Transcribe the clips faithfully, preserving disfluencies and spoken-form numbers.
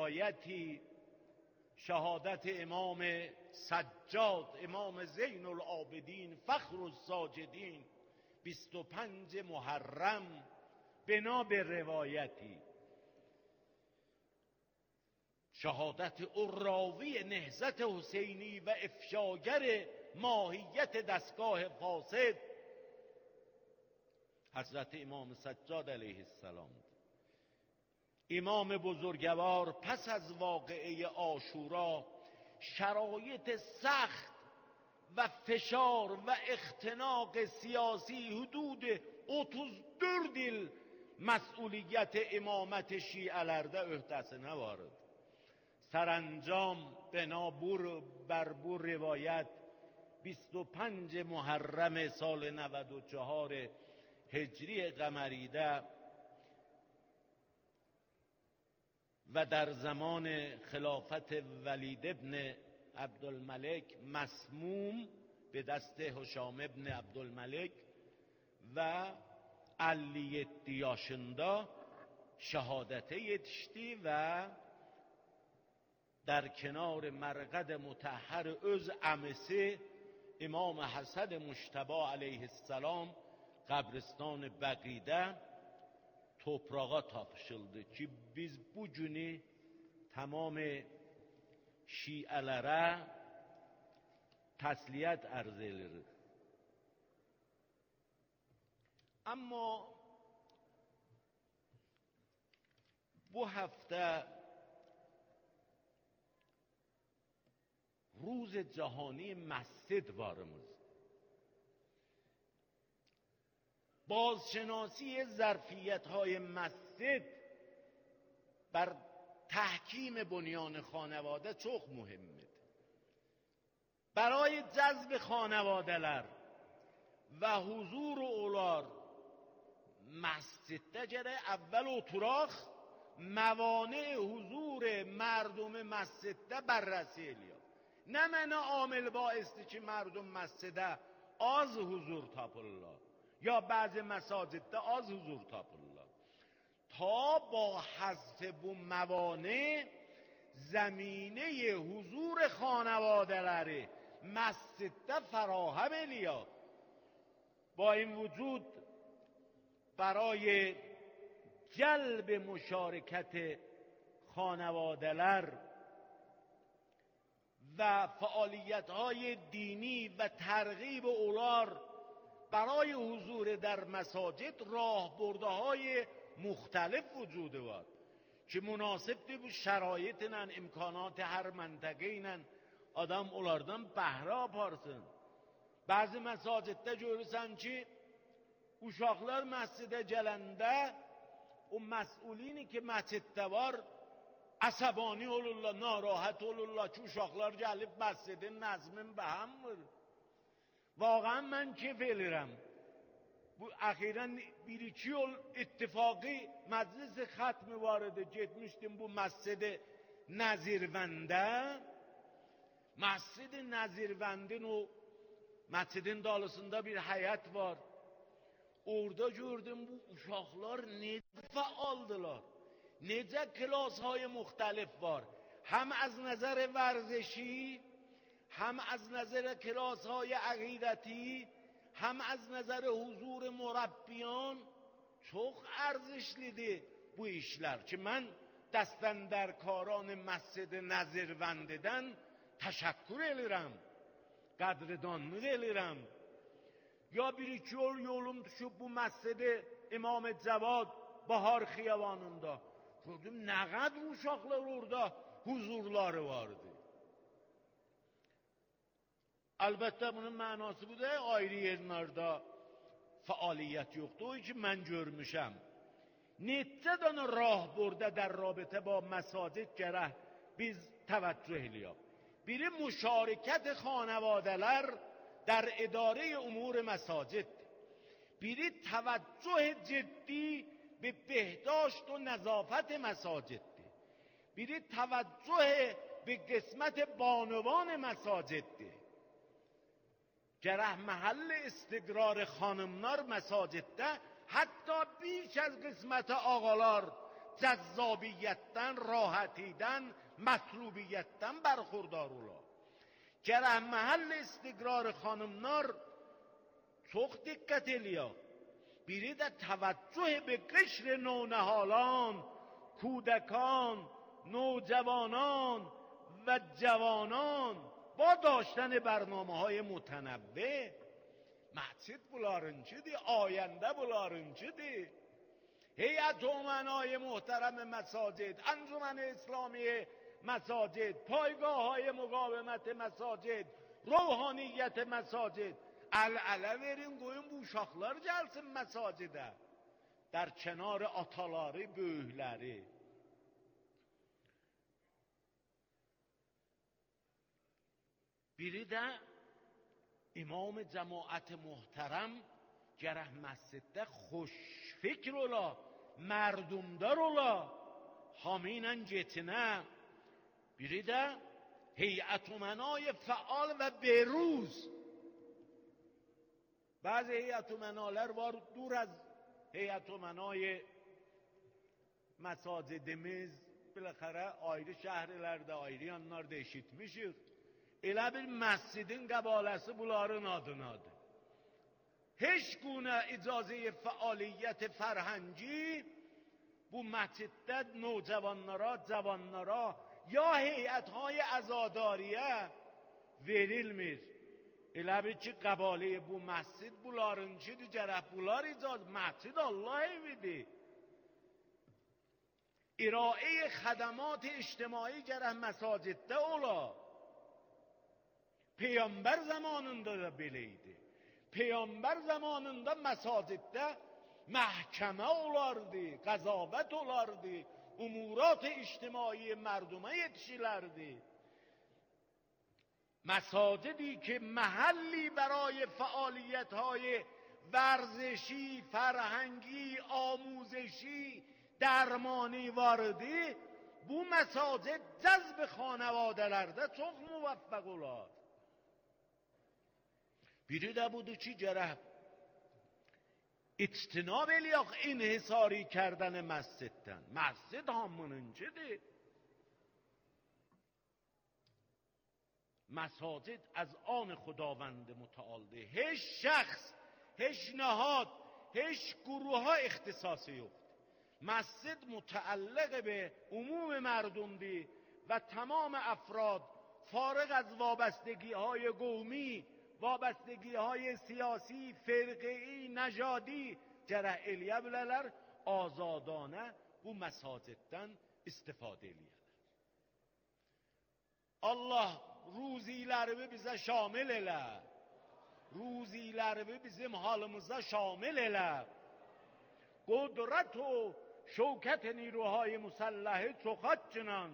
روایتی شهادت امام سجاد، امام زین العابدین فخر الساجدین، بیست و پنج محرم، بنا به روایتی شهادت او راوی نهضت حسینی و افشاگر ماهیت دستگاه فاسد حضرت امام سجاد علیه السلام. امام بزرگوار پس از واقعه عاشورا شرایط سخت و فشار و اختناق سیاسی حدود otuz dört yıl مسئولیت امامت شیعه‌لerde öhdesine vardı. سرانجام بنابر بر بر روایت بیست و پنج محرم سال نود و چهار هجری قمریده و در زمان خلافت ولید ابن عبدالملک مسموم به دست هشام ابن عبدالملک و علی yaşında şehadete yetişti ve در کنار مرقد مطهر öz amesi امام حسن مجتبی علیه السلام qəbristan Bəqidə toprağa tapışıldı ki biz bu günü tamam şiələrə təsliyyət arz edirik. Amma bu hafta روز جهانی مسجد وارمز. بازشناسی ظرفیت های مسجد بر تحکیم بنیان خانواده çok muhimdir. برای جذب خانواده‌لر و حضور اولار مسجد گره اول oturaq موانع حضور مردم مسجد بررسی الیاب. نه من عامل باعثی که مردم مسجده az حضور tapırlar یا بعض مساجدده az حضور tapırlar تا با حذف bu موانع زمینه حضور خانواده‌لری مسجده فراهم الیاب. با این وجود برای جلب مشارکت خانواده‌لر و فعالیت‌های دینی و ترغیب اولار برای حضور در مساجد راهبردهای مختلف وجود دارد که مناسب bu şəraitlə, imkanat hər məntəqə ilə adam onlardan bəhrə aparsın. Bəzi məsaciddə görürsən ki, uşaqlar məscidə gələndə o məsulini ki məsciddə var عصبانی olurlar, narahat olurlar ki uşaqlar gəlib məscidin nəzmin به هم vurur. واقعا من keyf elirəm. Bu əxirən bir iki yol ittifaqi məclis xətmi var idi. Getmişdim bu məscidi Nəzirvəndə. Məscidi Nəzirvəndin o məscidin dalısında bir həyət var. Orada gördüm bu uşaqlar necə fəaldılar. necə کلاس‌های مختلف var. هم از نظر ورزشی، هم از نظر کلاس‌های عقیدتی، هم از نظر حضور مربیان çok ارزشlidir bu işler ki mən dəstəndərkaran məscid Nəzirvəndidən təşəkkür edirəm, qədridanlıq edirəm. Ya bir iki yol yolum düşüb bu məscid İmam Cavad Bahar xiyabanında gördüm nə qədər uşaqlar orada huzurları vardı. Əlbəttə bunun mənası bu da ayrı yerlərdə fəaliyyət yoxdur. O ki mən görmüşəm. Neçə dənə راهبرده در رابطه با مساجد gərək biz təvəccüh eləyək. Biri müşarikət xanavadələr در اداره امور مساجد. biri توجه جدی به بهداشت و نظافت مساجد. biri توجه به قسمت بانوان مساجد. gərək محل استقرار خانمlar مساجدdə hatta بیش از قسمت آقalar جذابیتتن، راحتیدن، مطلوبیتتن برخوردار ola. Gərək məhəll istiqrar xanımlar çox diqqət eləyə. Biri də təvəccüh به قشر نونهالان، کودکان، نوجوانان و جوانان با داشتن برنامه های متنوع. مسجد bunlarınkidir, آینده bunlarınkidir. هیئت امنای محترم مساجد، انجمن اسلامی مساجد، پایگاه های مقاومت مساجد، روحانیت مساجد، el-ələ verin, qoyun bu uşaqlar gəlsin məsacidə. در کنار ataları, böyükləri. Biri də imam cəmaət muhterəm gərək məsciddə xoş fikr ola, mərdumdar ola, hamı ilə getsinə. Biri də heyət umenay fəal və beruz. Bazı heyət umenalar var دور از heyət umenay مساجدimiz, بالاخره ayrı şəhərlərdə, ayrı yanlarda eşitmişik. Elə bir məscidin qəbaləsi bunların adınadır. Heç gune icazə fəaliyyət fərhəngi bu məsciddə növcavanlara, cavanlara ya heyətهای عزاداریه verilmir. Elə bir ki qəbalə bu məscid bunlarınkidir, gərək bunlar icazə. Məscid Allah evidir. ارائه خدمات اجتماعی gərək məsaciddə ola. Peyğəmbər zamanında da belə idi. Peyğəmbər zamanında məsaciddə məhkəmə olardı, qəzavət olardı, umurat ictimai مردمه yetişilərdi. مساجدی که محلی برای فعالیت های ورزشی، فرهنگی، آموزشی، درمانی vardı, bu məsacid cəzb xanavadalarda çox muvaffaq olar. Biri də budur ki, gərək اجتناب eləyək inhisari کردن məsciddən. Məscid hamınınkidir. مساجد از آن خداوند متعالی. هیچ شخص، هیچ نهاد، هیچ گروه ها اختصاصی yok. مسجد متعلق به عموم مردمدی و تمام افراد فارغ از وابستگی های قومی، وابستگی های سیاسی، فرقه‌ای، نژادی gərək eləyə bilərlər, azadانه bu məsaciddən istifadə eləyərlər. Allah ruzilərimi bizə şamil elə. Ruzilərimi bizim halımıza şamil elə. قدرت و شوکت نیروهای مسلحه چوخات چنان.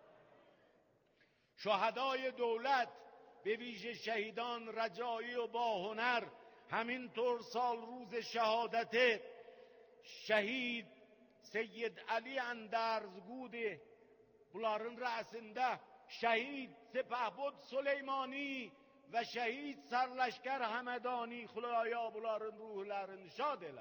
شهدای دولت به ویژه شهیدان رجایی و با هنر، همینطور سال روز شهادت شهید سید علی اندرزگود bunların rəsində şehit Sepahbud Süleymani ve şehit Sarleşker Həmədani Xudaya bunların ruhlarını şad elə.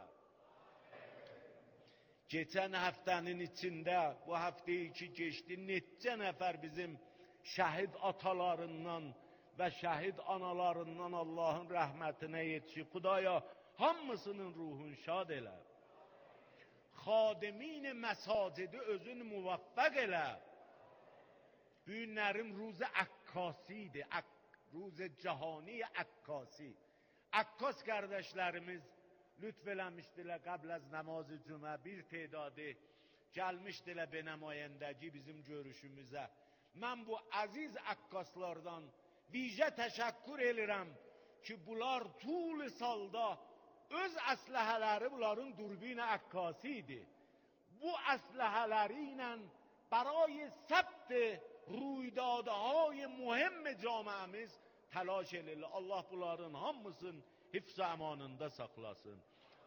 Geçen haftanın içinde, bu haftayı ki geçti, neçə nəfər bizim şəhid atalarından ve şəhid analarından Allah'ın rəhmətinə yetişib. Xudaya hamısının ruhun şad elə. Xadimin məsacidi özün muvaffaq elə. Bu günlərin ruzu akkasidir. Ak, ruzu cahani akkasi. Akkas kardeşlerimiz lütfelemiştiler قبل از نماز cümə bir tedadı gəlmişdiler به نمایندگی bizim görüşümüze. Ben bu aziz akkaslardan vijə təşəkkür edirəm ki bunlar طول salda öz əsləhələri bunların durbin akkasi idi. Bu əsləhələri ilə برای ثبت رویدادهای مهم جامعemiz تلاش edirlər. Allah bunların hamısını حفظ اmanında saklasın.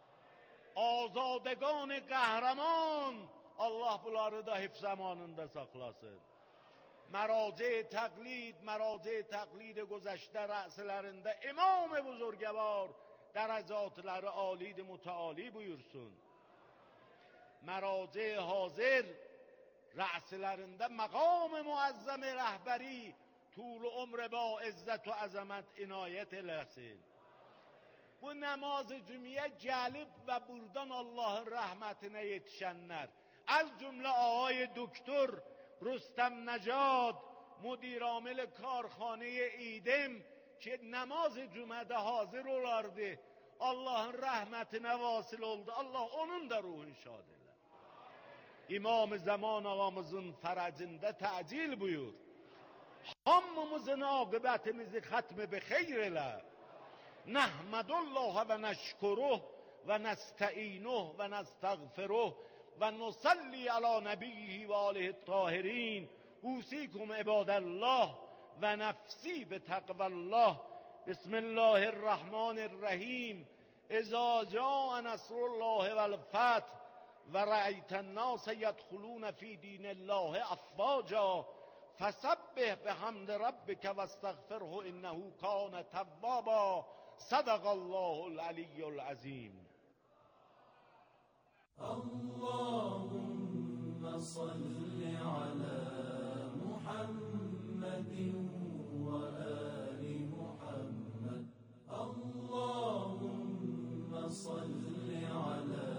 Azadگان qəhrəman Allah bunları da حفظ اmanında saklasın. مراجع تقلید، مراجع تقلید گذشته رأسlerinde امام بزرگوار درجاتları عالی متعالی buyursun. marace hazır rəslərində məqam muazzam rəhbəri طول عمر با عزت و عظمت عنایت eləsin. Bu namaz cümləyə gəlib və buradan Allahın rəhmətinə yetişənlər, az cümlə ağay doktor Rüstəm Nəcad müdir-amil karxanə İdem ki namaz cümlədə hazır olardı, Allahın rəhmətinə vasıl oldu. Allah onun da ruhunu şad elə. İmam zaman ağamızın fərəcində təcil buyur. Hamımızın akıbətimizi xətmi bi xeyr elə. Nəhmədullah və nəşkuruh və nəstəinuh və nəstəğfiruh və nusalli alə nəbiyyi və alihi tahirin. Usikum ibadallah və nəfsi bi təqvallah. Bismillahirrahmanirrahim. İzâ câe nəsrullahi vəl fəth və rə'eytən nâse yedxulûne fî dînillâhi afvâca. فسبح بحمد ربك واستغفره انه كان توابا. صدق الله العلی العظیم. اللهم صل على محمد وآل محمد. اللهم صل على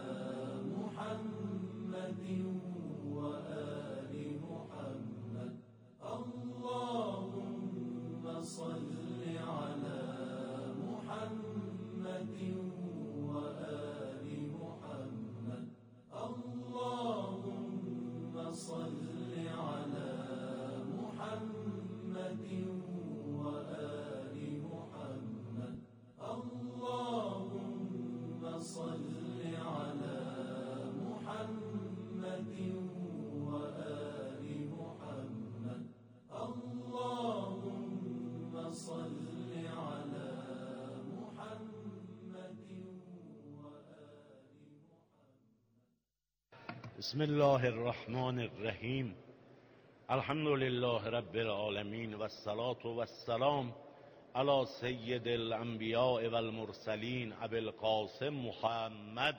محمد وآل محمد. اللهم صل على محمد وآل محمد. اللهم صل على محمد وآل محمد. اللهم صل على محمد وآل محمد. اللهم صل على محمد وآل محمد. بسم الله الرحمن الرحیم. الحمد لله رب العالمین و الصلاة و السلام علی سید الانبیاء و المرسلین ابی القاسم محمد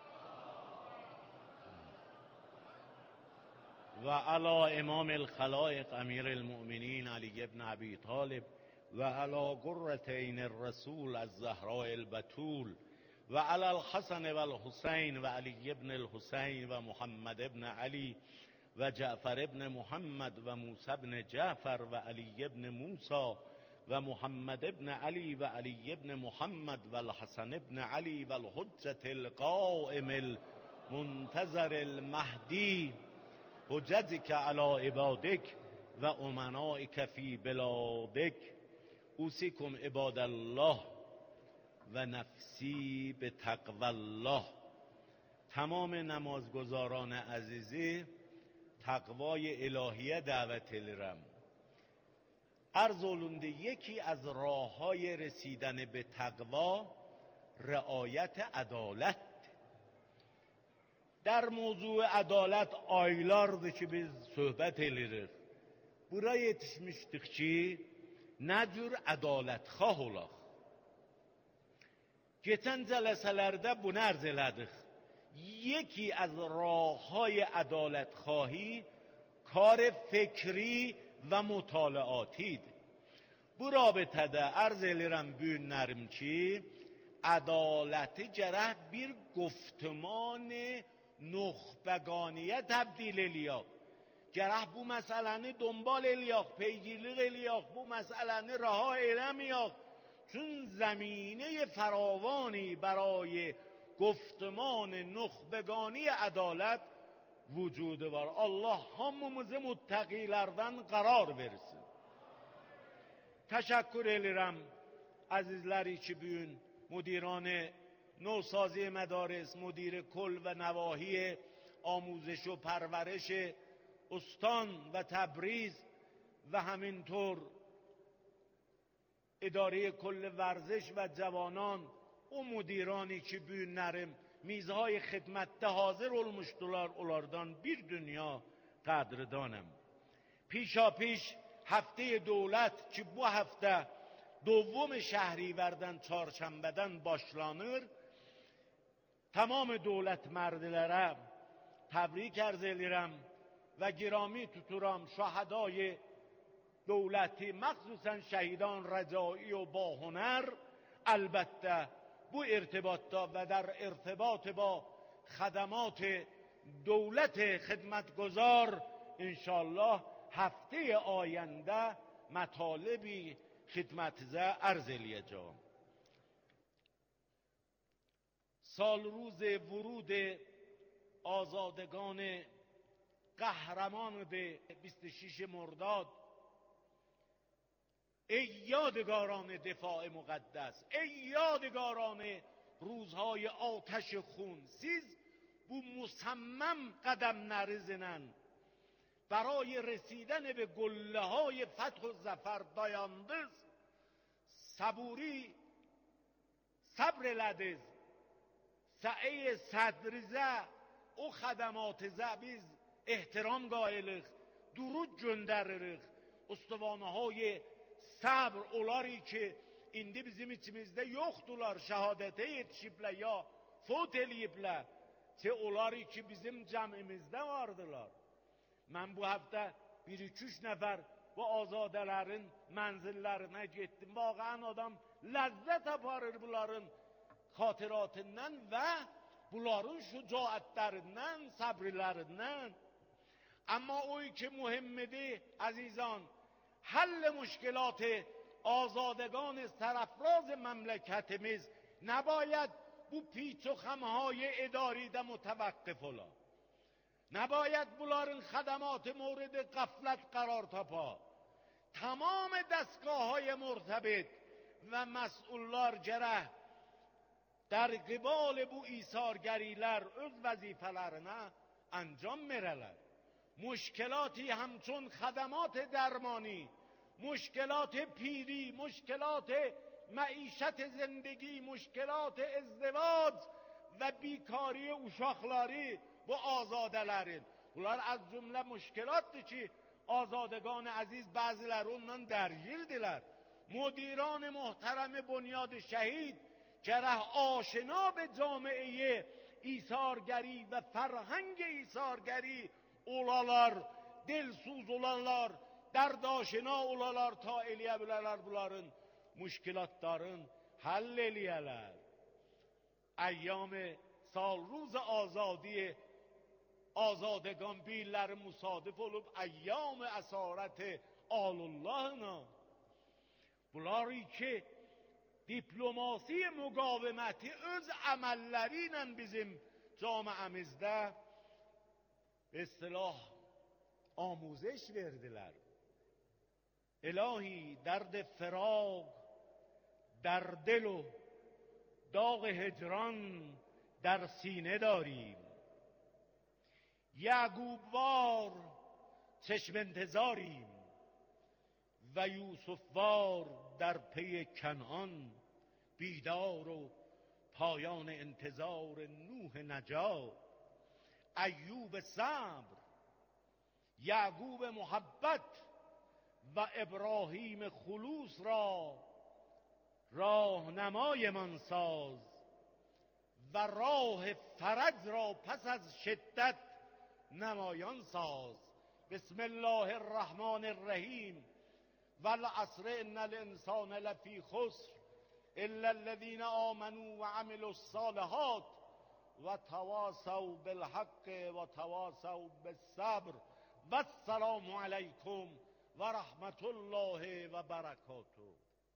و علی امام الخلائق امیر المؤمنین علی ابن ابی طالب و علی قرة عین الرسول الزهراء البتول و علی الحسن و الحسین و علی ابن الحسین و محمد ابن علی و جعفر ابن محمد و موسی ابن جعفر و علی ابن موسی و محمد ابن علی و علی ابن محمد و الحسن ابن علی و الحجة القائم المنتظر المهدی حجتك على عبادك و امنائك فی بلادك. اوصیکم عباد الله و نفسی به تقوی الله. تمام نمازگزاران عزیزی تقوای الهیه دعوت الرم عرض olundu. یکی از راه‌های رسیدن به تقوا رعایت عدالت. در موضوع adalet aylardır ki biz söhbət edirik. Buraya yetişmişdik ki nə cür ədalətxah olaq. Geçen cəlsələrdə bunu arz elədik. یکی از راه‌های عدالتخواهی کار فکری و مطالعاتی. Bu rabitədə arz elirəm bu günlərim ki ədaləti gərək bir گفتمان نخبگانیه تبدیل eləyək. Gərək bu məsələni دنبال eləyək, پیگیرlik eləyək, bu məsələni رها eləməyək. چون زمینه فراوانی برای گفتمان نخبگانی عدالت وجود var. Allah hamımızı muttəqilərdən qərar versin. Təşəkkür edirəm əzizləri ki bugün مدیران نوسازی مدارس، مدیر کل و نواحی آموزش و پرورش استان و تبریز و همینطور اداره کل ورزش و جوانان o müdirani ki bu günlərim mizhay xidmətdə hazır olmuşdular, onlardan bir dünya qədridanım. پیشاپیش هفته دولت ki bu hafta دوم şəhriverdən çarşənbədən başlanır. Tamam dövlət mərdlərə تبریک عرض edirəm و گرامی tuturam şahadای دولتی مخصوصا شهیدان رجایی و با هنر. البته bu ارتباطات و در ارتباط با خدمات دولت خدمتگزار انشالله هفته آینده مطالبی خدمتزه عرض eləyəcəm. سال روز ورود آزادگان قهرمان به بیست و شش مرداد، ای یادگاران دفاع مقدس، ای یادگاران روزهای آتش خون، siz bu مصمم قدم نرزنن برای رسیدن به گله های فتح و ظفر dayandınız. صبوری صبر لدیز سعی صدریزه o خدماتزه biz احترام قائلıq, درود göndəririk. Ustavanهای sabr onları ki indi bizim içimizde yoktular, şehadete yetişiblər ya fot eləyiblər, ki onları ki bizim cəmimizdə vardılar. Mən bu hafta bir iki üç nəfər bu azadələrin mənzillərinə getdim. Vaqəən adam ləzzət aparır bunların xatiratindən və bunların şücaətlərindən, səbirlərindən. Amma o ki mühimmidir azizan, حل مشکلات آزادگان سرفراز مملکتimiz نباید bu پیچ و خمهای اداری ده متوقف ola. نباید bunların خدمات مورد غفلت قرار تاپا. تمام دستگاه های مرتبط و مسئولlar گره در قبال bu ایثارگریler öz vəzifələrinə انجام verələr. مشکلاتی همچون خدمات درمانی، مشکلات پیری، مشکلات معیشت زندگی، مشکلات ازدواج و بیکاری uşaqları bu azadələrin. Bunlar az cümle müşkilatdır ki azadگان عزیز bazıları ondan درگیردilər. مدیران محترم بنیاد شهید گره آشنا به جامعه ایثارگری و فرهنگ ایثارگری olalar, delsuz olanlar, dərdaşina olalar ta eləyə bilərlər bunların müşkilatların həll eləyələr. Əyyam sal روز آزادی آزادگان بیلləri müsadif olub əyyam əsarət alullahına. Bunları ki diplomasi müqaviməti öz əməlləri ilə bizim camiəmizdə به اصطلاح آموزش verdiler. الهی درد فراق در دل و داغ هجران در سینه داریم. یعقوب وار چشم انتظاریم و یوسف وار در پی کنعان بیدار و پایان انتظار نوح نجات. ایوب صبر، یعقوب محبت و ابراهیم خلوص را راهنمای من ساز و راه فرج را پس از شدت نمایان ساز. بسم الله الرحمن الرحیم. والعصر ان الانسان لفی خسر الا الذین آمنوا وعملوا الصالحات و تواصوا بالحق و تواصوا بالصبر و السلام علیکم و رحمت الله و برکاته.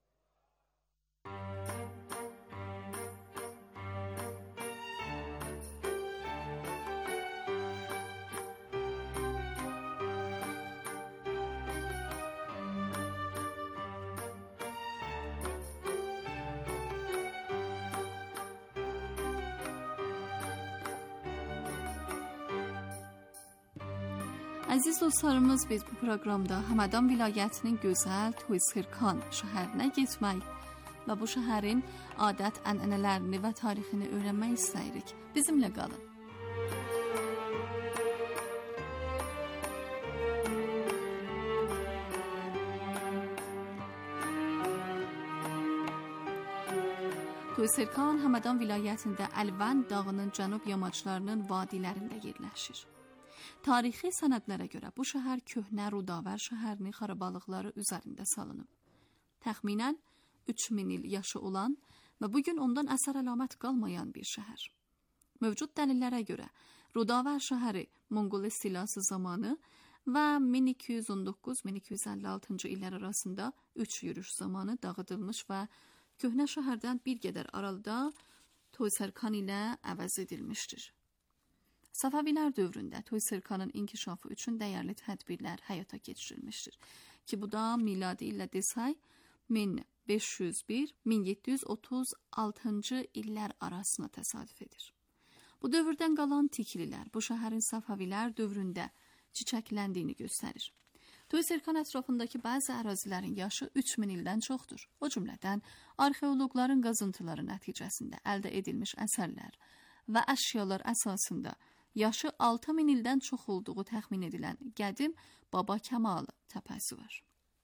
Əziz dostlarımız, biz bu proqramda Həmədan vilayətinin gözəl Toysxırkan şəhərinə getmək və bu şəhərin adət, ənənələrini və tarixini öyrənmək istəyirik. Bizimlə qalın. Toysirkan Həmədan vilayətində Əlvənd dağının cənub yamaclarının vadilərində yerləşir. Tarixi sənədlərə görə bu şəhər köhnə Rudavər şəhərinin xarabalıqları üzərində salınıb. Təxminən üç min il yaşı olan və bugün ondan əsər əlamət qalmayan bir şəhər. Mövcud dəlillərə görə Rudavər şəhəri Monqol istilası zamanı və min iki yüz on doqquz min iki yüz əlli altıncı illər arasında üç yürüş zamanı dağıdılmış və köhnə şəhərdən bir qədər aralıda Toysirkan ilə əvəz edilmişdir. Səfəvilər dövründə Toysirkanın inkişafı üçün dəyərli tədbirlər həyata keçirilmişdir ki, bu da miladi ilə desək min beş yüz bir - min yeddi yüz otuz altıncı illər arasına təsadüf edir. Bu dövrdən qalan tiklilər bu şəhərin Səfəvilər dövründə çiçəkləndiyini göstərir. Toysirkan ətrafındakı bəzi ərazilərin yaşı üç min ildən çoxdur. O cümlədən arxeoloqların qazıntıları nəticəsində əldə edilmiş əsərlər və əşyalar əsasında yaşı altı min ildən çox olduğu təxmin edilən qədim Baba Kəmal təpəsi var.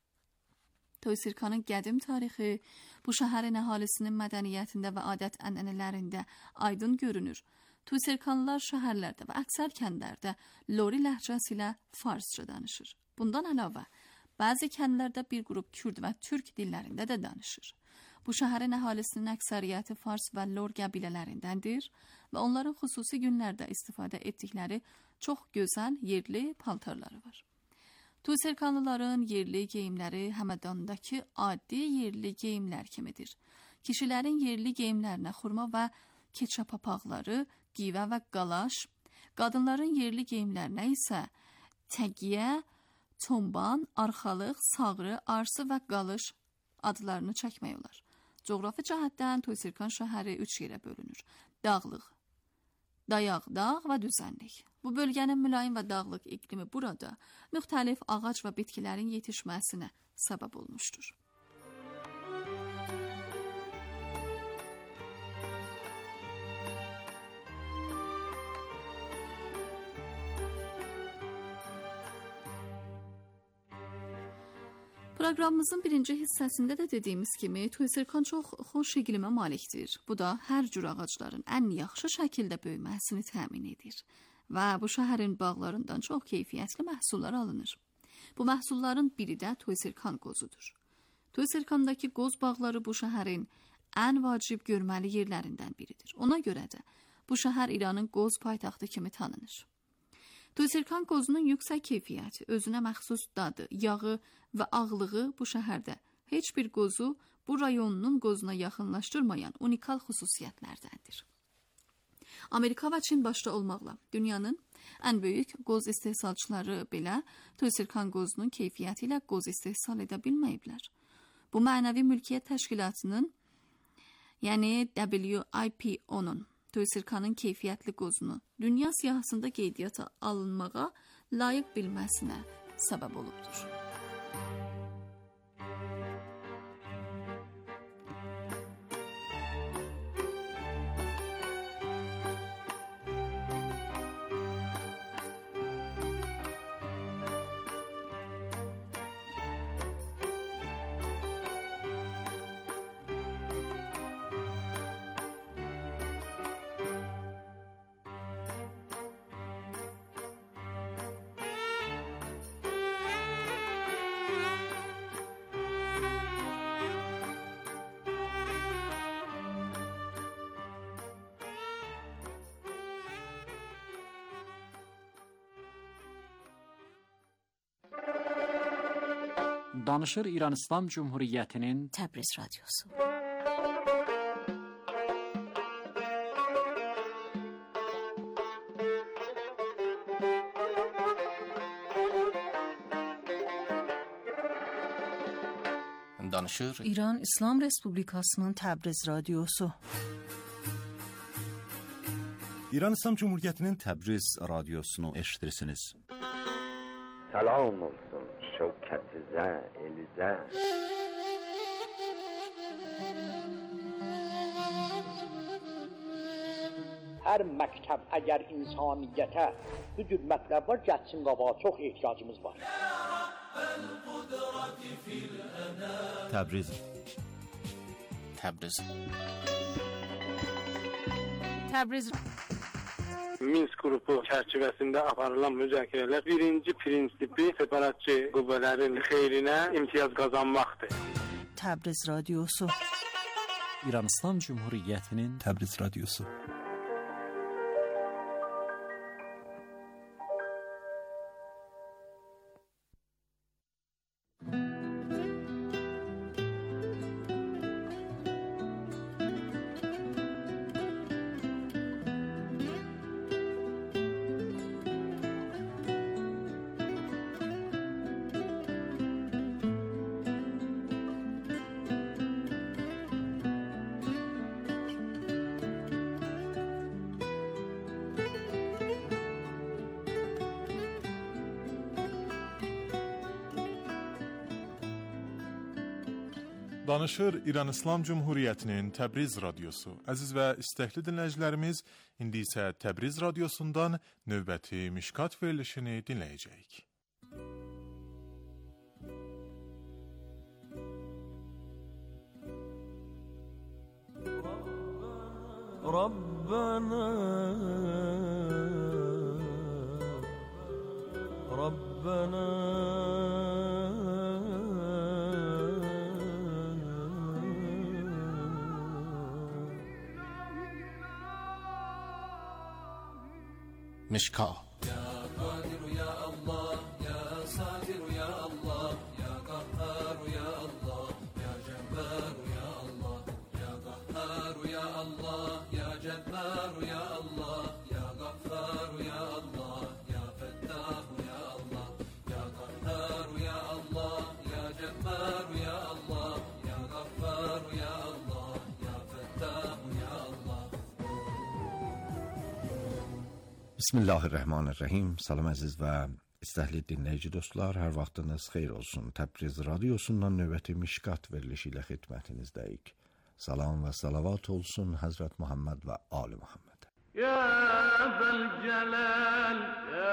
Toysirkanın qədim tarixi bu şəhərin əhalisinin mədəniyyətində və adət-ənənələrində aydın görünür. Toysirkanlılar şəhərlərdə və əksər kəndlərdə Lori ləhcəsi ilə farsça danışır. Bundan əlavə, bəzi kəndlərdə bir qrup Kürd və Türk dillərində də danışır. Bu şəhərin əhalisinin əksəriyyəti Fars və Lor qəbilələrindəndir və onların xüsusi günlərdə istifadə etdikləri çox gözəl yerli paltarları var. Toysirkanlıların yerli geyimləri Həmədandakı adi yerli geyimlər kimidir. Kişilərin yerli geyimlərinə xurma və keçə papaqları, givə və qalaş, qadınların yerli geyimlərinə isə təqiyə, çomban, arxalıq, sağrı, arsı və qalış adlarını çəkmək olar. Coğrafi cəhətdən Toysirkan şəhəri üç yerə bölünür. Dağlıq, dayaq dağ və düzənlik. Bu bölgənin mülayim və dağlıq iqlimi burada müxtəlif ağac və bitkilərin yetişməsinə səbəb olmuşdur. Proqramımızın birinci hissəsində də dediyimiz kimi Toysirkan çox xoş iqlimə malikdir. Bu da hər cür ağacların ən yaxşı şəkildə böyüməsini təmin edir və bu şəhərin bağlarından çox keyfiyyətli məhsullar alınır. Bu məhsulların biri də Toysirkan qozudur. Toysirkandakı qoz bağları bu şəhərin ən vacib görməli yerlərindən biridir. Ona görə də bu şəhər İranın qoz paytaxtı kimi tanınır. Toysirkan qozunun yüksək keyfiyyəti, özünə məxsus dadı, yağı və ağlığı bu şəhərdə heç bir qozu bu rayonunun qozuna yaxınlaşdırmayan unikal xüsusiyyətlərdəndir. Amerika və Çin başda olmaqla dünyanın ən böyük qoz istehsalçıları belə Toysirkan qozunun keyfiyyəti ilə qoz istehsal edə bilməyiblər. Bu mənəvi mülkiyyət təşkilatının, yəni W I P O-nun Toysirkanın keyfiyyətli qozunu dünya siyahısında qeydiyyata alınmağa layiq bilməsinə səbəb olubdur. Danışır İran İslam Cumhuriyyətinin Təbriz radiosu. Danışır İran İslam Respublikasının Təbriz radiosu. İran İslam Cumhuriyyətinin Təbriz radiosunu eşitirsiniz. Salam olsun şevkət-i elizə. Hər məktəb əgər insaniyyətə bu cür mətləb var, gəlsin qabağa, çox ehtiyacımız var. Təbriz Təbriz. Təbriz Minsk qrupu çərçivəsində aparılan müzakirələr birinci prinsipi separatçı qüvvələrin xeyrinə imtiyaz qazanmaqdır. Təbriz radiosu. İran İslam Cumhuriyyətinin Təbriz radiosu. Danışır İran İslam Cumhuriyyətinin Təbriz radiosu. Əziz və istəkli dinləyicilərimiz, indi isə Təbriz radiosundan növbəti Mişkat verilişini dinləyəcəyik. Rabbana Rabbana مشکا Ya Kadir ya Allah, ya Satir ya Allah, ya Kahhar ya Allah, ya Cebbar ya Allah, ya Kahhar ya Allah, ya Cebbar ya Allah, ya Gaffar ya Allah, ya Fettah ya Allah, ya Kahhar ya Allah, ya Cebbar ya Allah, ya Gaffar ya Allah, ya Fettah ya Allah. Bismillahirrahmanirrahim. Salam əziz və istəkli dinləyici dostlar, hər vaxtınız xeyir olsun. Təbriz radiosundan növbəti Mişkat verilişi ilə xidmətinizdəyik. Salam və salavat olsun Həzrət Muhammed və Ali Muhammed. Ya Zel Celal, ya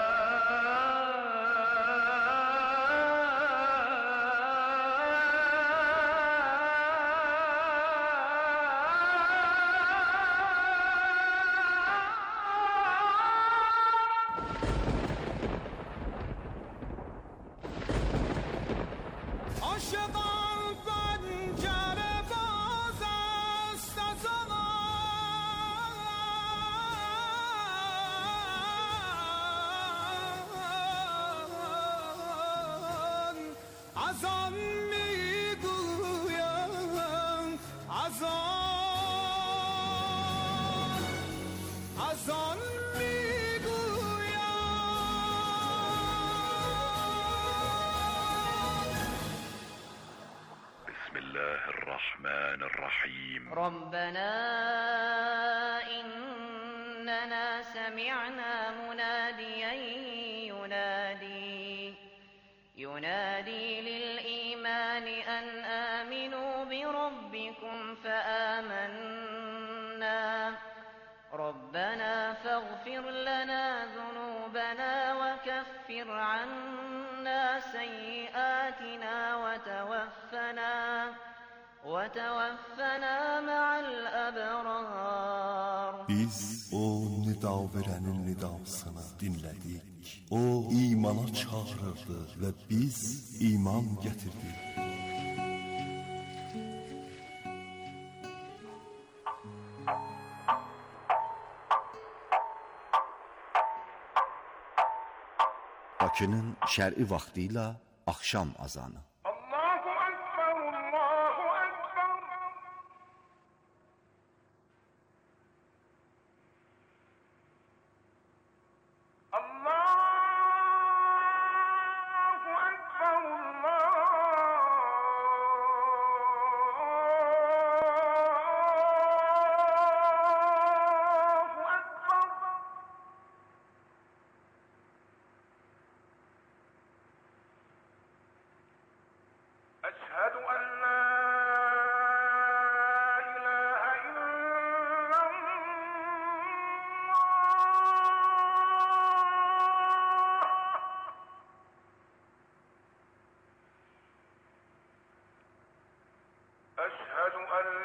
ربنا إننا سمعنا مناديا ينادي ينادي للإيمان أن آمنوا بربكم فآمنا ربنا فاغفر لنا ذنوبنا وكفر عنا سيئاتنا وتوفنا وتوفنا مع الأبرار. Biz o nida verənin nidasını dinlədik. O imana çağırırdı və biz iman gətirdik. Bakının şər'i vaxtı ilə axşam azanı. أشهد أن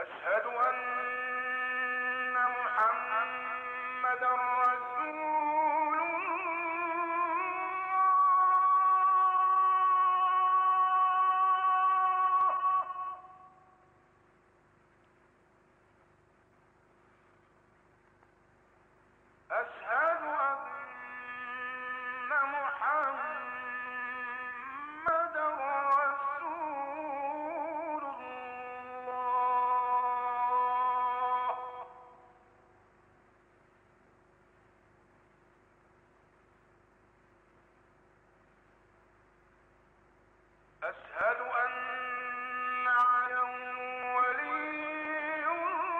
أشهد أن محمدا رسول أشهد أن محمدا رسول الله أشهد أن عليا ولي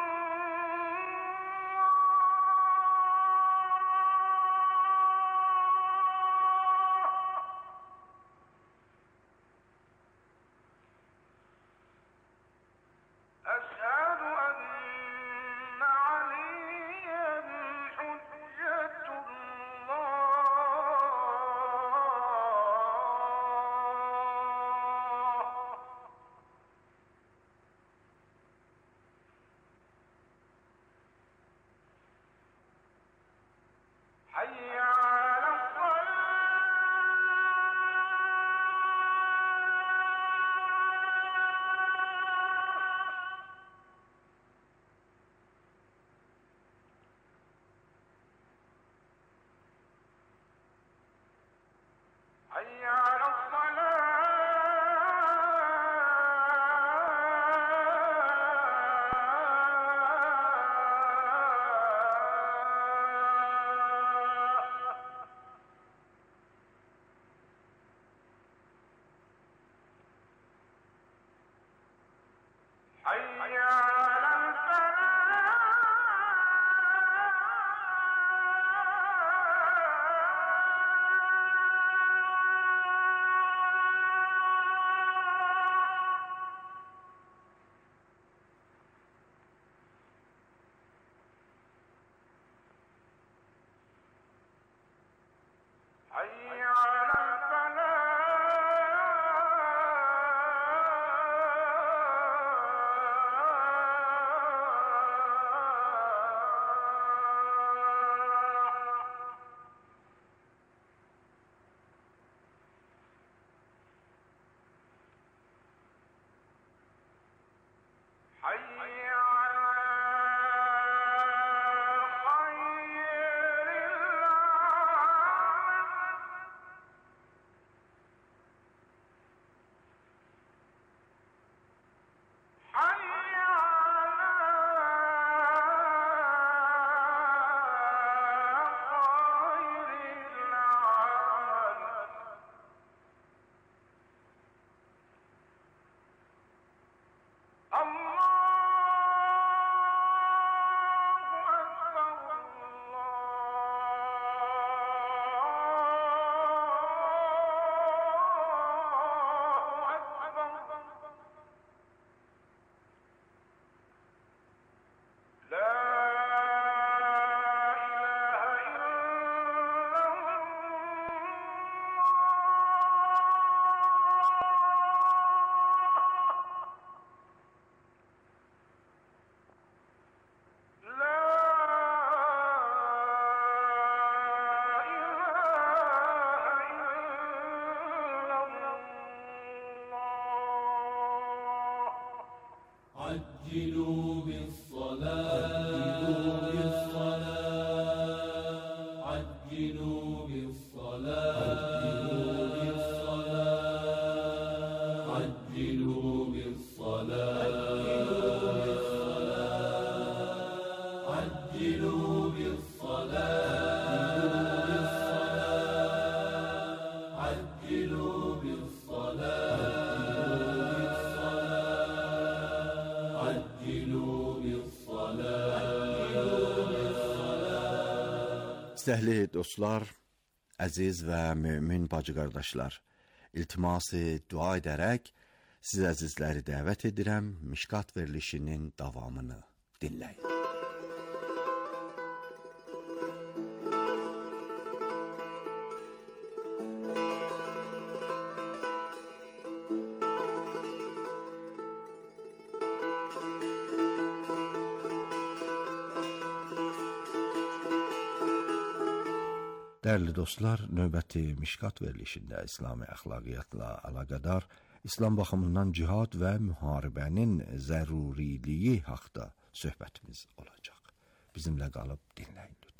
أشهد أن عليا حجة الله حي على الصلاة حي على الصلاة حي على الفلاح حي على الفلاح حي على خير العمل حي على خير العمل الله أكبر الله أكبر لا إله إلا الله لا إله إلا الله عجلوا بالصلاة عجلوا بالصلاة عجلوا بالصلاة عجلوا بالصلاة عجلوا بالصلاة عجلوا بالصلاة. İstəhli dostlar, əziz və mömin bacı qardaşlar, iltiması dua edərək siz əzizləri dəvət edirəm, Mişkat verilişinin davamını dinləyin. Dəyərli dostlar, növbəti Mişkat verilişində İslami əxlaqiyyatla əlaqədar İslam baxımından cihad və müharibənin zəruriliyi haqqında söhbətimiz olacaq. Bizimlə qalıb dinləyin lütfən.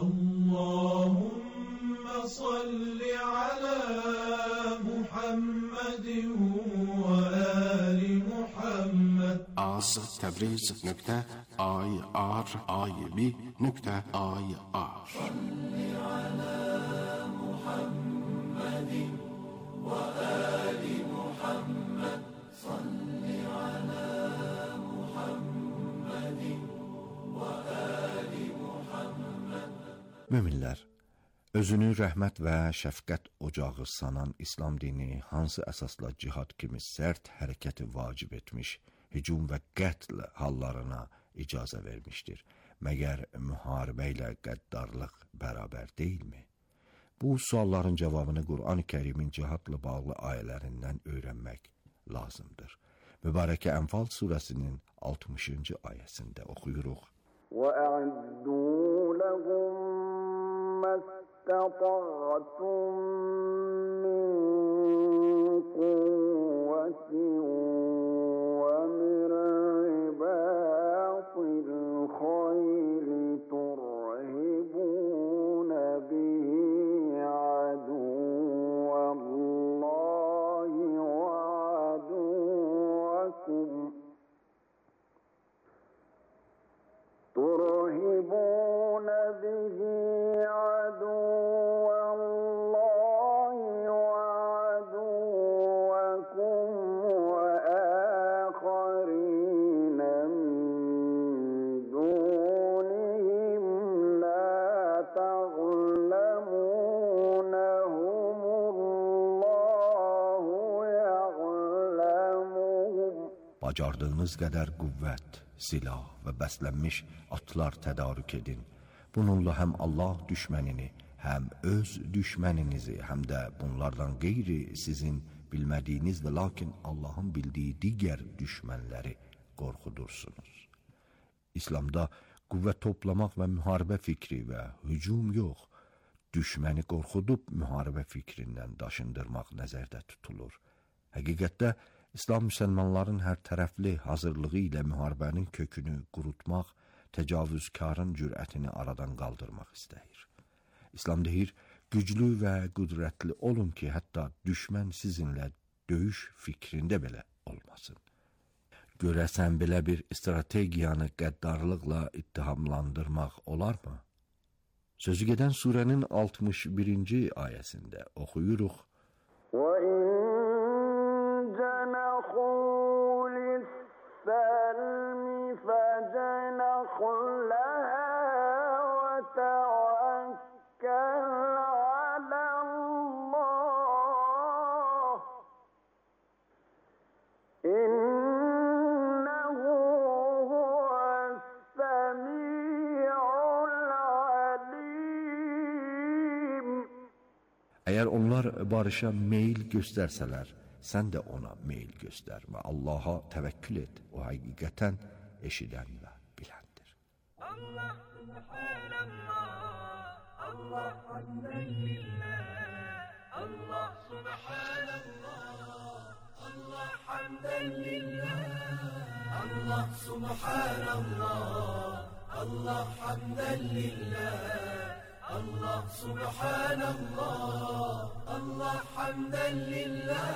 Allahümme salli ala Muhammedin ve ali Muhammed. az təbriz nöqtə i r i b nöqtə i r Salli ala Muhammedin ve ali Muhammed. Salli ala Muhammedin ve ali Muhammed. Möminlər, özünü rəhmət və şəfqət ocağı sanan İslam dini hansı əsasla cihad kimi sərt hərəkəti vacib etmiş, hücum və qətl hallarına icazə vermişdir? Məgər müharibə ilə qəddarlıq bərabər deyilmi? Bu sualların cavabını Qur'an-ı Kərimin cihadla bağlı ayələrindən öyrənmək lazımdır. Mübarəkə Ənfal surəsinin altmışıncı ayəsində oxuyuruq. وَأَعِدُّوا لَهُم مَّا اسْتَطَعْتُم مِّن قُوَّةٍ وَمِن رِّبَاطِ الْخَيْلِ تُرْهِبُونَ بِهِ عَدُوَّ اللَّهِ وَعَدُوَّكُمْ ترهبون به عدو الله وعدوكم وآخرين من دونهم لا تعلمونهم الله يعلمهم. Bacardığınız qədər qüvvət, silah və bəslənmiş atlar tədarük edin. Bununla həm Allah düşmənini, həm öz düşməninizi, həm də bunlardan qeyri sizin bilmədiyiniz və lakin Allahın bildiyi digər düşmənləri qorxudursunuz. İslamda qüvvət toplamaq və müharibə fikri və hücum yox, düşməni qorxudub müharibə fikrindən daşındırmaq nəzərdə tutulur. Həqiqətdə İslam müsəlmanların hər tərəfli hazırlığı ilə müharibənin kökünü qurutmaq, təcavüzkarın cürətini aradan qaldırmaq istəyir. İslam deyir, güclü və qüdrətli olun ki, hətta düşmən sizinlə döyüş fikrində belə olmasın. Görəsən belə bir strategiyanı qəddarlıqla ittihamlandırmaq olarmı? Sözü gedən surənin altmış birinci ayəsində oxuyuruq. جنحوا للسلم فجنح لها وتوكل على الله إنه هو السميع العليم. Əgər onlar barışa meyil göstərsələr, sən də ona meyil göstər və Allaha təvəkkül et. O həqiqətən eşidən və biləndir. Allah subhanallah, Allah hamdəlillah, Allah subhanallah, Allah hamdəlillah, Allah subhanallah, Allah hamdəlillah, Allah subhanallah, Allah hamdəlillah.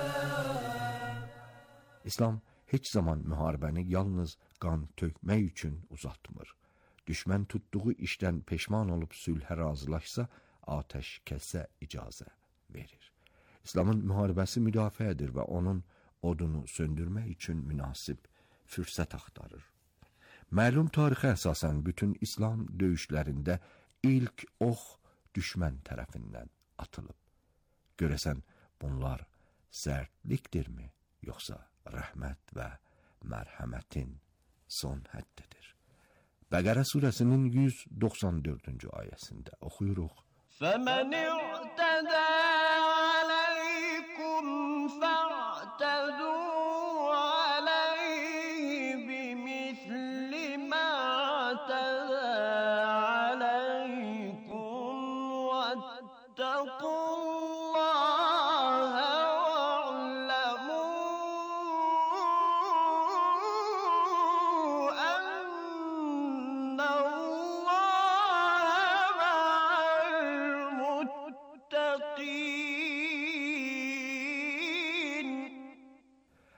İslam heç zaman müharibəni yalnız qan tökmək üçün uzatmır. Düşmən tutduğu işdən peşman olub sülhə razılaşsa, atəş kəsə icazə verir. İslamın müharibəsi müdafiədir və onun odunu söndürmək üçün münasib fürsət axtarır. Məlum tarixə əsasən bütün İslam döyüşlərində ilk ox düşmən tərəfindən atılıb. Görəsən bunlar sərtlikdirmi, yoxsa rəhmət və mərhəmətin son həddidir? Bəqərə surəsinin yüz doxsan dördüncü ayəsində oxuyuruq. فَمَنِ اعْتَدَى عَلَيْكُمْ فَاعْتَدُوا عَلَيْهِ بِمِثْلِ مَا اعْتَدَى عَلَيْكُمْ وَاتَّقُوا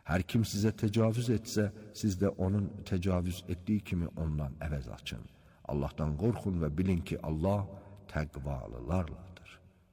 Hər kim sizə təcavüz etsə, siz də onun təcavüz etdiyi kimi ondan əvəz açın. Allahdan qorxun və bilin ki, Allah təqvalılarladır.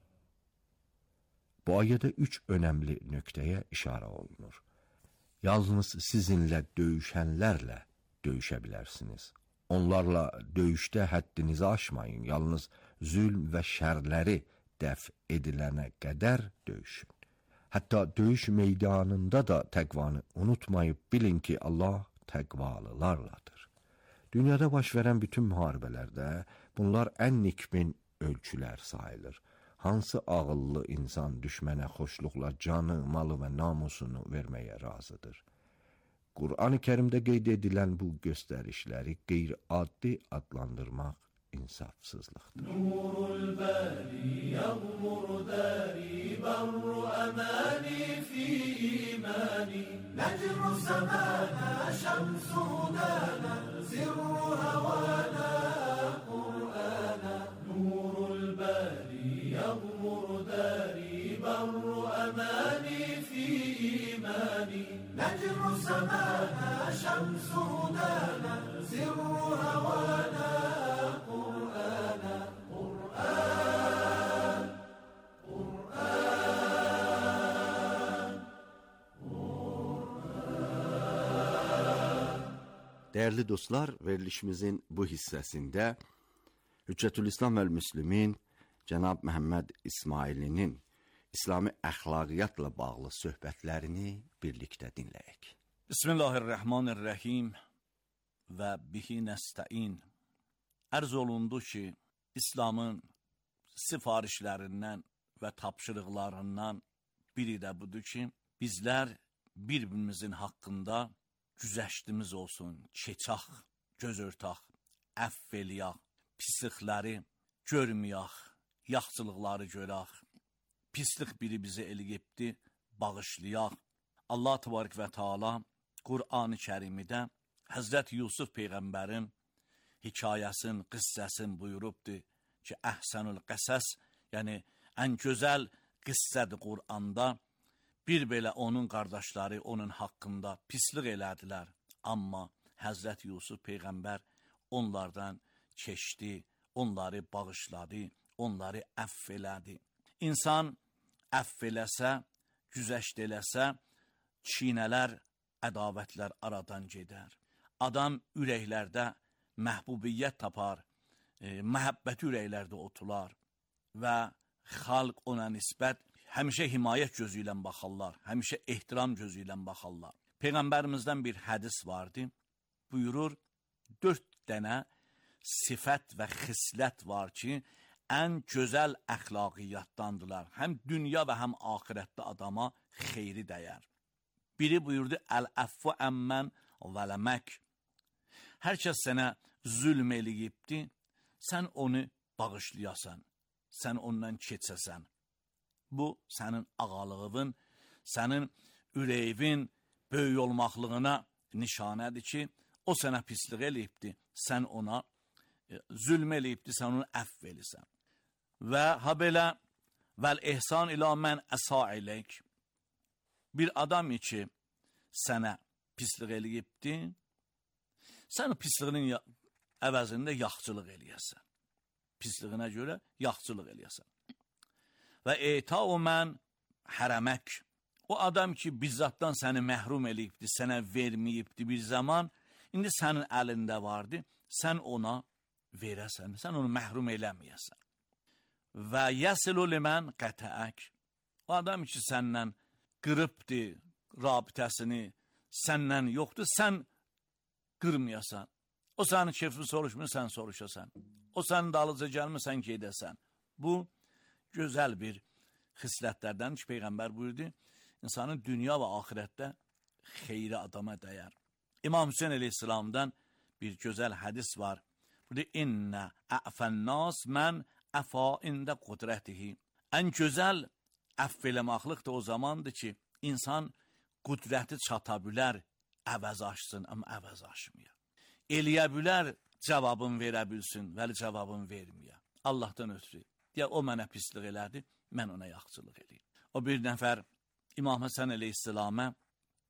Bu ayədə üç önəmli nöqtəyə işarə olunur. Yalnız sizinlə döyüşənlərlə döyüşə bilərsiniz. Onlarla döyüşdə həddinizi aşmayın. Yalnız zülm və şərləri dəf edilənə qədər döyüşün. Hətta döyüş meydanında da təqvanı unutmayıb bilin ki, Allah təqvalılarladır. Dünyada baş verən bütün müharibələrdə bunlar ən nikmin ölçülər sayılır. Hansı ağıllı insan düşmənə xoşluqla canı, malı və namusunu verməyə razıdır? Qur'an-ı Kərimdə qeyd edilən bu göstərişləri qeyri-addi adlandırmaq insafsızlıqdır. Nurul bari yağmur dari barru amani fi imani necru semana şemsu dana zirru havana Kur'ana Nurul bari yağmur dari barru amani fi imani necru semana şemsu dana zirru havana Değerli dostlar, verilişimizin bu hissəsində Hüccətülislam və Müslümin Cənab Məhəmməd İsmailinin İslami əxlaqiyyatla bağlı söhbətlərini birlikdə dinləyək. Bismillahirrahmanirrahim və bihi nəstəin. Ərz olundu ki, İslamın sifarişlərindən və tapşırıqlarından biri də budur ki, bizlər bir-birimizin haqqında güzəştimiz olsun, keçaq, göz örtaq, əff eləyək, pislikləri görməyək, yaxçılıqları görək, pislik biri bizi eləyibdi, bağışlayaq. Allah təbarək və Teala Qur'an-ı Kərimdə Həzrət Yusuf Peyğəmbərin hikayəsin, qıssəsin buyurubdur ki, əhsənül qəsəs, yəni ən gözəl qıssədir Qur'anda. Bir belə onun qardaşları onun haqqında pislik elədilər. Amma Həzrət Yusuf Peyğəmbər onlardan keçdi, onları bağışladı, onları əff elədi. İnsan əff eləsə, güzəşt eləsə, çiynələr, ədavətlər aradan gedər. Adam ürəklərdə məhbubiyyət tapar, e, məhəbbəti ürəklərdə otular və xalq ona nisbət həmişə himayət gözü ilə baxarlar, həmişə ehtiram gözü ilə baxarlar. Peyğəmbərimizdən bir hədis vardı, buyurur, dörd dənə sifət və xislət var ki, ən gözəl əxlaqiyyatdandılar. Həm dünya və həm axirətdə adama xeyri dəyər. Biri buyurdu, əl-əffu əmmən vələmək. Hər kəs sənə zülm eləyibdi, sən onu bağışlayasan, sən ondan keçəsən. Bu, sənin ağalığın, sənin ürəyivin böyük olmaqlığına nişanədir ki, o sənə pislik eləyibdi, sən ona e, zülm eləyibdi, sən onu əff elisən. Və ha belə, vəl ehsan ilə mən əsa eləyik. Bir adam ki, sənə pislik eləyibdi, sən o pisliyinin əvəzində yaxçılıq eləyəsən. Pisliyinə görə yaxçılıq eləyəsən. Və etau mən hərəmək. O adam ki, bizzatdan səni məhrum eləyibdi, sənə verməyibdi bir zaman, indi sənin əlində vardı, sən ona verəsən, sən onu məhrum eləməyəsən. Və yəsilu limən qətəək. O adam ki, səndən qırıbdı rabitəsini, səndən yoxdur, sən qırmayasan. O sənin keyfini soruşmur, sən soruşasan. O sənin dalıca gəlmir, sən gedəsən. Bu, gözəl bir xislətlərdən ki, Peyğəmbər buyurdu, insanın dünya və axirətdə xeyri adama dəyər. İmam Hüseyin əleyhissalamdan bir gözəl hədis var. Burada, İnnə əfənnəs mən əfa ində qudrətihi. Ən gözəl əff eləmaqlıq da o zamandır ki, insan qudrəti çata bilər, əvəz açsın, amma əvəz açmıyor. Eləyə bilər, cavabını verə bilsin, vəli cavabını verməyə. Allahdan ötürü. Deyə, o mənə pislik elədi, mən ona yaxçılıq eləyim. O bir nəfər İmam Həsən əleyhissalamə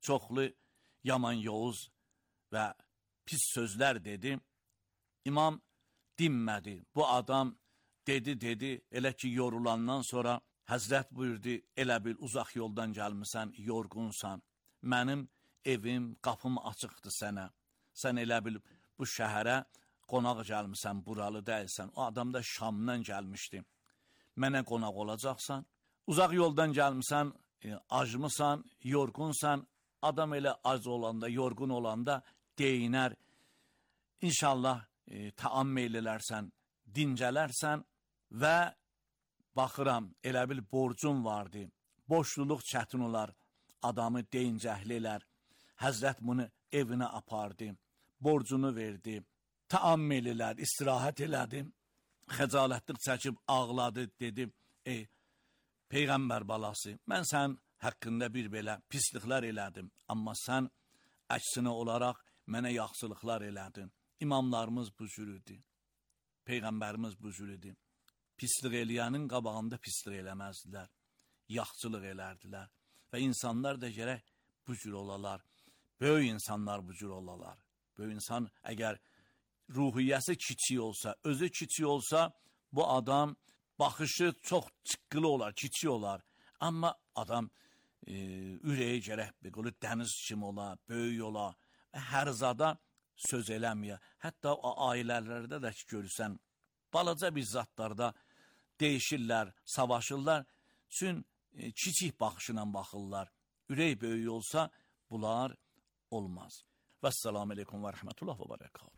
çoxlu yaman yoğuz və pis sözlər dedi. İmam dinmədi. Bu adam dedi, dedi, elə ki yorulandan sonra Həzrət buyurdu, elə bil uzaq yoldan gəlmisən, yorğunsan. Mənim evim, qapım açıqdır sənə. Sən elə bil bu şəhərə qonaq gəlmisən, buralı deyilsən. O adam da Şamdan gəlmişdi. Mənə qonaq olacaqsan. Uzaq yoldan gəlmisən, e, acmısan, yorğunsan. Adam elə ac olanda, yorğun olanda deyinər. İnşallah e, taammül elərsən, dincələrsən və baxıram, elə bil borcum vardı. Boşluluq çətin olar, adamı deyincəhlər. Həzrət bunu evinə apardı, borcunu verdi. Taammül elər, istirahət elədi. Xəcalətlik çəkib ağladı, dedi, ey Peyğəmbər balası, mən sən haqqında bir belə pisliklər elədim, amma sən əksinə olaraq mənə yaxşılıqlar elədin. İmamlarımız bu cürüdür, Peyğəmbərimiz bu cürüdür. Pislik eləyənin qabağında pislik eləməzdilər, yaxçılıq elərdilər və insanlar da gərək bu cür olalar. Böyük insanlar bu cür olalar. Böyük insan əgər ruhiyyəsi kiçik olsa, özü kiçik olsa, bu adam baxışı çox çıqqılı olar, kiçik olar. Amma adam e, ürəyi gərək bir dəniz kimi ola, böyük ola və hər zada söz eləməyə. Hətta o ailələrdə də ki görürsən, balaca bir zatlarda değişirlər, savaşırlar. Çünki e, kiçik baxışla baxırlar. Ürək böyük olsa bunlar olmaz. Vəssalamu aleykum və rəhmətullah və bərəkatuhu.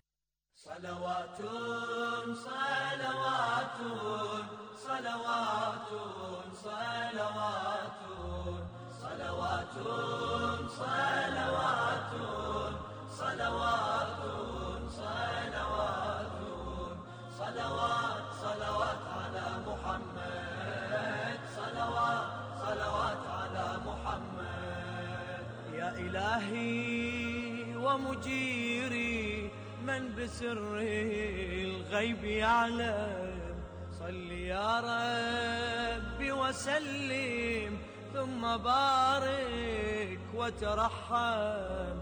Salavatun, salavatun, salavatun, salavatun, salavatun, salavatun, salavatun, salavatun, salavat, salavat ala Muhammed, salavat, salavat ala Muhammed. Ya ilahi ve mujiri من بسر الغيب يعلم صل يا ربي وسلم ثم بارك وترحم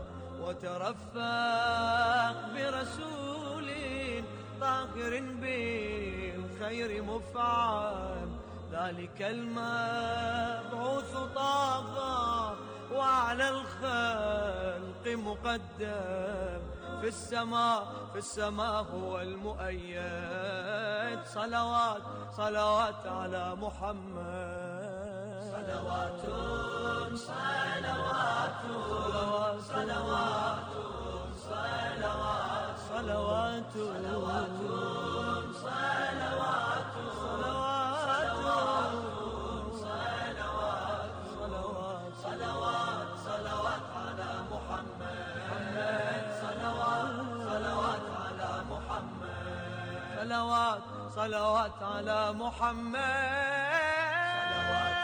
وترفق برسول طاهر بالخير مفعم ذلك المبعوث طاغى وعلى الخلق مقدم في السماء في السماء هو المؤيد صلوات صلوات على محمد صلوات صلوات صلوات صلوات صلوات صلوات صلوات صلوات صلوات على محمد صلوات على محمد صلوات صلوات على محمد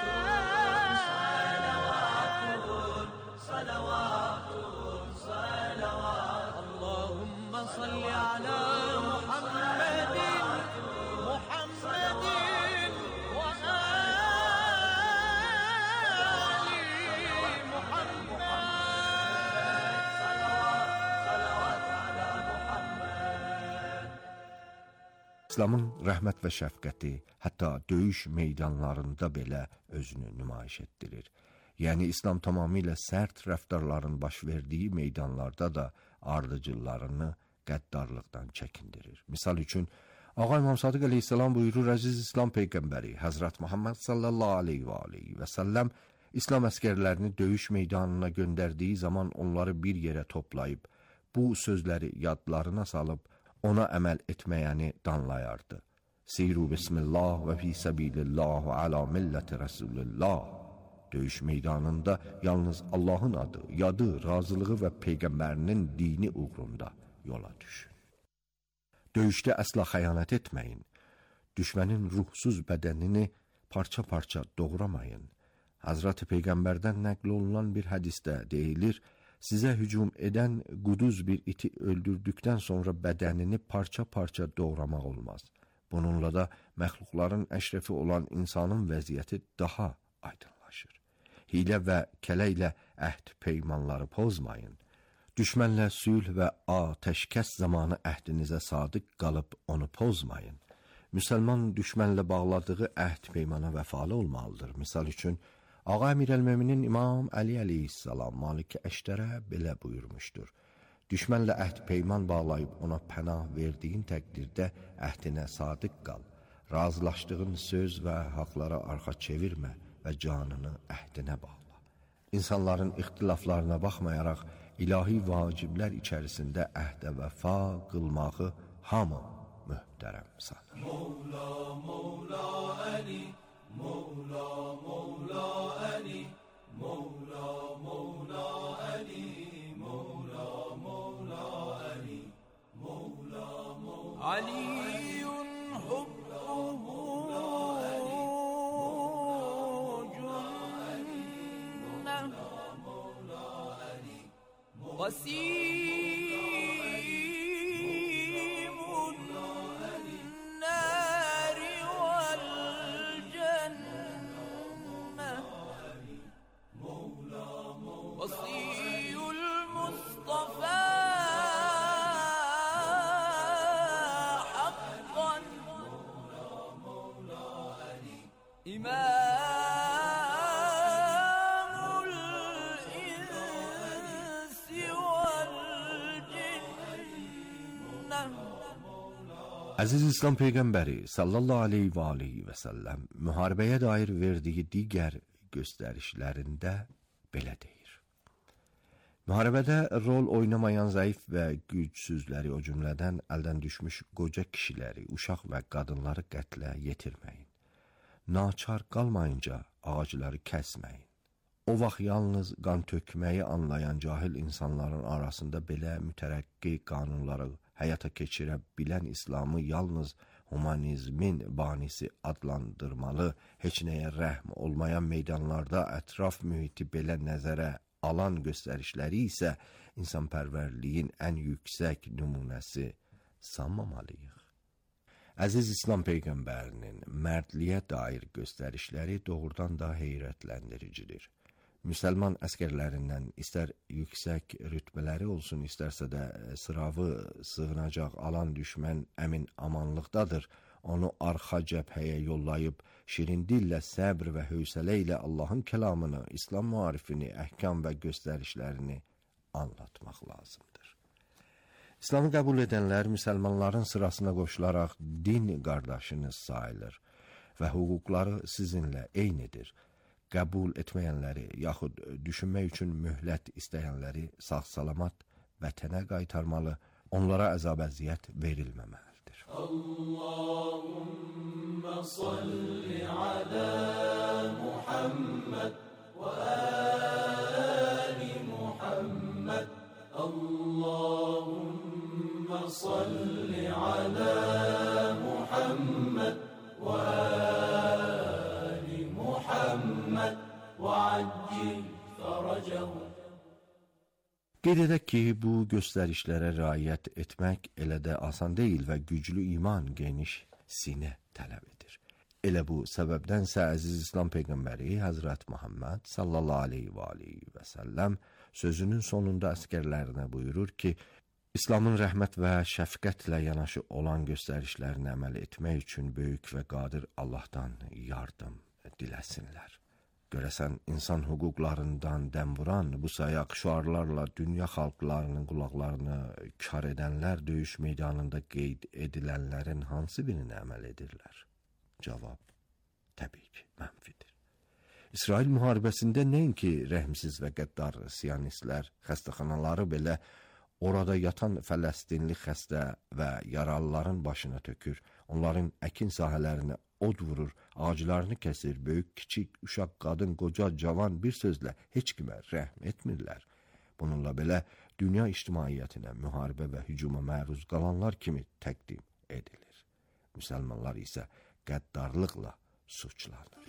صلوات صلوات صلوات اللهم صل على محمد محمد İslamın rəhmət və şəfqəti hətta döyüş meydanlarında belə özünü nümayiş etdirir. Yəni İslam tamamilə sərt rəftarların baş verdiyi meydanlarda da ardıcıllarını qəddarlıqdan çəkindirir. Misal üçün, Ağa İmam Sadiq əleyhissalam buyurur, əziz İslam Peyğəmbəri Həzrət Muhammed sallallahu aleyhi və aleyhi və səlləm İslam əskərlərini döyüş meydanına göndərdiyi zaman onları bir yerə toplayıb, bu sözləri yadlarına salıb, ona əməl etməyəni danlayardı. Seyru bismillah və fi səbilillah və alə milləti rəsulillah. Döyüş meydanında yalnız Allahın adı, yadı, razılığı və Peyğəmbərinin dini uğrunda yola düşün. Döyüşdə əsla xəyanət etməyin. Düşmənin ruhsuz bədənini parça-parça doğramayın. Hazreti Peyğəmbərdən nəql olunan bir hədisdə deyilir, sizə hücum edən quduz bir iti öldürdükdən sonra bədənini parça-parça doğramaq olmaz. Bununla da məxluqların əşrəfi olan insanın vəziyyəti daha aydınlaşır. Hilə və kələ ilə əhd peymanları pozmayın. Düşmənlə sülh və atəşkəs zamanı əhdinizə sadiq qalıb onu pozmayın. Müsəlman düşmənlə bağladığı əhd peymana vəfalı olmalıdır. Misal üçün, Ağa Əmirəl-Möminin İmam Əli əleyhissalam Malik Əşdərə belə buyurmuşdur. Düşmənlə əhd peyman bağlayıb ona pənah verdiyin təqdirdə əhdinə sadiq qal. Razılaşdığın söz və haqlara arxa çevirmə və canını əhdinə bağla. İnsanların ixtilaflarına baxmayaraq, ilahi vaciblər içərisində əhdə vəfa qılmağı hamı möhtərəm sanır. Mevla, Mevla Ali, Mevla, Mevla Ali, Mevla, Mevla Ali, Mevla, Mevla Ali, Mevla, Mevla Aliyun hubbuhu وسيم النار والجنة وصي المصطفى حقا إمام Əziz İslam Peyğəmbəri sallallahu aleyhi və aleyhi və səlləm müharibəyə dair verdiyi digər göstərişlərində belə deyir. Müharibədə rol oynamayan zəif və gücsüzləri, o cümlədən əldən düşmüş qoca kişiləri, uşaq və qadınları qətlə yetirməyin. Naçar qalmayınca ağacları kəsməyin. O vaxt yalnız qan tökməyi anlayan cahil insanların arasında belə mütərəqqi qanunları həyata keçirə bilən İslamı yalnız humanizmin banisi adlandırmalı, heç nəyə rəhm olmayan meydanlarda ətraf mühiti belə nəzərə alan göstərişləri isə insanpərvərliyin ən yüksək nümunəsi sanmamalıyıq. Əziz İslam Peyğəmbərinin mərdliyə dair göstərişləri doğrudan da heyrətləndiricidir. Müsəlman əskərlərindən istər yüksək rütbələri olsun, istərsə də sıravı sığınacaq alan düşmən əmin amanlıqdadır. Onu arxa cəbhəyə yollayıb, şirin dillə, səbr və hövsələ ilə Allahın kəlamını, İslam müarifini, əhkam və göstərişlərini anlatmaq lazımdır. İslamı qəbul edənlər müsəlmanların sırasına qoşularaq din qardaşınız sayılır və hüquqları sizinlə eynidir. Qəbul etməyənləri, yaxud düşünmək üçün möhlət istəyənləri sağ-salamat vətənə qaytarmalı, onlara əzab-əziyyət verilməməlidir. Allahümmə salli alə Muhammed və əli Muhammed. Allahümmə salli alə Muhammed və əli Muhammed və accil fərəcəhu. Qeyd edək ki, bu göstərişlərə riayət etmək elə də asan deyil və güclü iman, geniş sinə tələb edir. Elə bu səbəbdənsə əziz İslam Peyğəmbəri Həzrət Muhammed sallallahu aleyhi və aleyhi və səlləm sözünün sonunda əskərlərinə buyurur ki, İslamın rəhmət və şəfqətlə yanaşı olan göstərişlərini əməl etmək üçün böyük və qadir Allahdan yardım diləsinlər. Görəsən, insan hüquqlarından dəm vuran bu sayaq şüarlarla dünya xalqlarının qulaqlarını kar edənlər döyüş meydanında qeyd edilənlərin hansı birini əməl edirlər? Cavab, təbii ki, mənfidir. İsrail müharibəsində nəinki rəhmsiz və qəddar siyonistlər xəstəxanaları belə orada yatan Fələstinli xəstə və yaralıların başına tökür, onların əkin sahələrini od vurur, ağaclarını kəsir, böyük, kiçik, uşaq, qadın, qoca, cavan bir sözlə heç kimə rəhm etmirlər. Bununla belə dünya ictimaiyyətinə müharibə və hücuma məruz qalanlar kimi təqdim edilir. Müsəlmanlar isə qəddarlıqla suçlanır.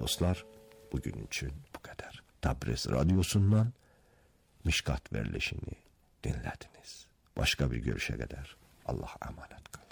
dostlar, bugün üçün bu qədər. Təbriz radiosundan Mişkat verilişini dinlədiniz. Başqa bir görüşə qədər Allah əmanət qalın.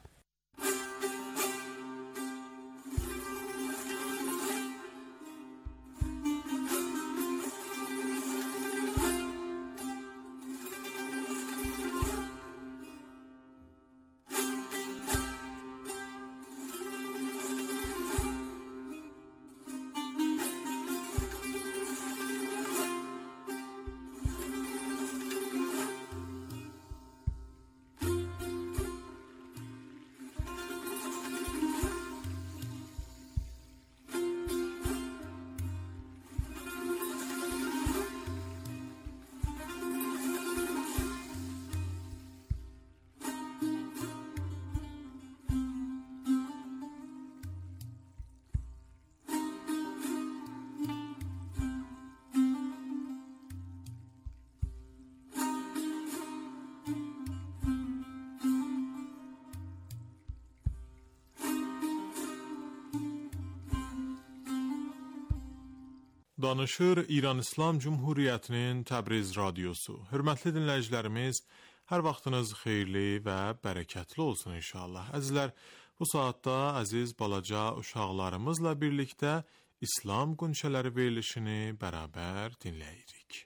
Danışır İran İslam Cumhuriyyətinin Təbriz radiosu. Hörmətli dinləyicilərimiz, hər vaxtınız xeyirli və bərəkətli olsun inşallah. Əzizlər, bu saatda əziz balaca uşaqlarımızla birlikdə İslam qunçələri verilişini bərabər dinləyirik.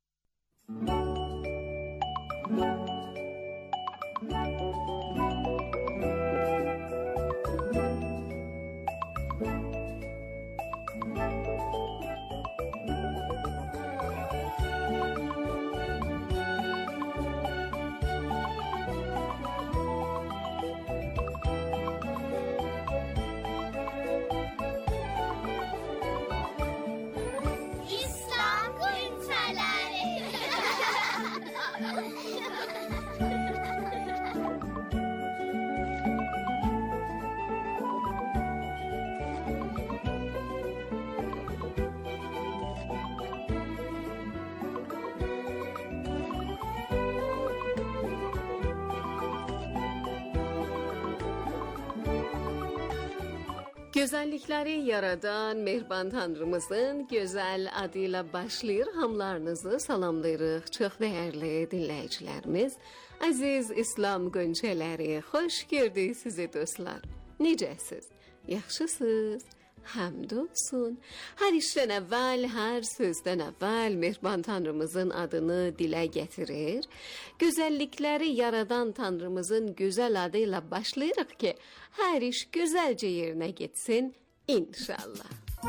Gözəllikləri yaradan Mehriban Tanrımızın gözəl adıyla başlayır. Hamlarınızı salamlayırıq. Çox dəyərli dinləyicilərimiz, əziz İslam qönçələri, xoş gördük sizi dostlar. Necəsiz? Yaxşısınız? Həmd olsun. Hər işdən əvvəl, hər sözdən əvvəl Mehriban Tanrımızın adını dilə gətirir. Gözəllikləri yaradan Tanrımızın gözəl adıyla başlayırıq ki, hər iş gözəlcə yerinə getsin inşallah.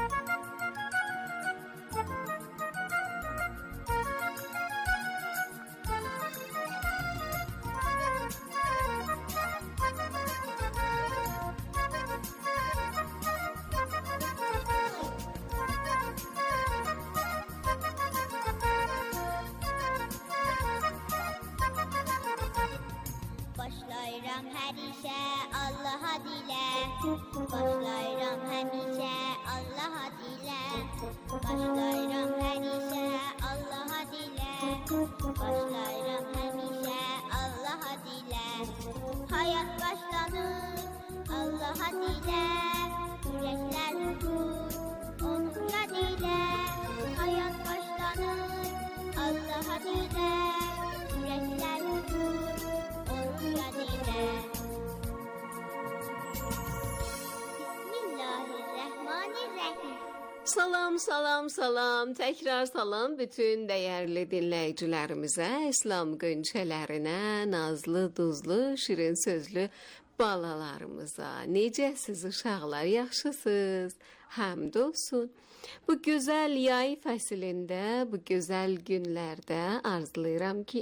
Başlayıram hər işə Allaha dilə. Başlayıram həmişə Allaha dilə. Başlayıram hər işə Allaha dilə. Başlayıram həmişə Allaha dilə. Hayat başlanır Allaha dilə. Ürəklər durur onun yad ilə. Hayat başlanır Allaha dilə. Ürəklər durur onun yad ilə. Salam, salam, salam. Təkrar salam bütün dəyərli dinləyicilərimizə, İslam qönçələrinə, nazlı, duzlu, şirin sözlü balalarımıza. Necəsiz uşaqlar, yaxşısınız? Həmd olsun. Bu gözəl yay fəsilində, bu gözəl günlərdə arzulayıram ki,